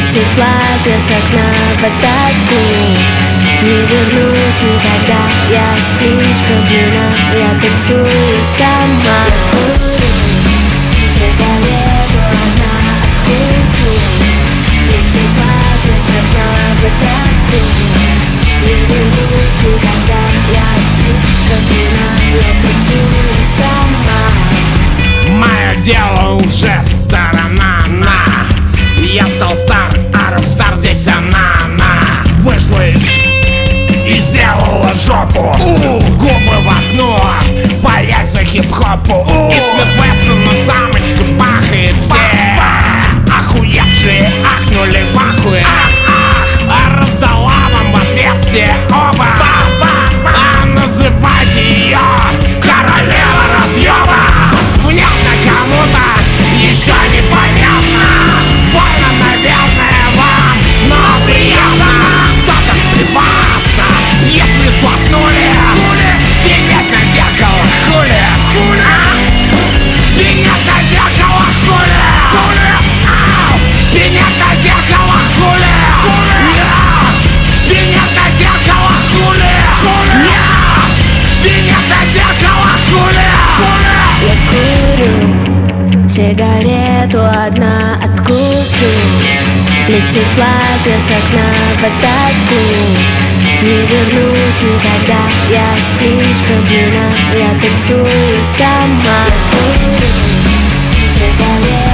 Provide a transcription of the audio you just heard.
Летит платье с окна в атаку. Не вернусь никогда, я слишком пьяна. Я танцую сама. Курю сигарету, одна откруту. Летит платье с окна в атаку. Не вернусь никогда, я слишком пьяна. Я танцую сама. Мое дело уже сторона на. Я стал стар, а рок-стар здесь она. Вышла и сделала жопу. В губы в окно, по яйца хип-хопу. И Смит на самочку бахает все. Охуевшие ахнули в ахуе. А раздала вам в отверстие оба. А называйте ее королева разъеба. Внятно кому-то еще непонятно. Больно, наверное, вам, но приятно. Что там плеваться, если сглотнули? Пенять на зеркало, хули? Пенять на зеркало, хули? Пенять на зеркало, хули? Пенять на зеркало, хули? Пенять на зеркало, хули? Я курю сигарету, одна откруту. Летит платье с окна в атаку. Не вернусь никогда, я слишком пьяна. Я танцую сама. Я курю сигарету.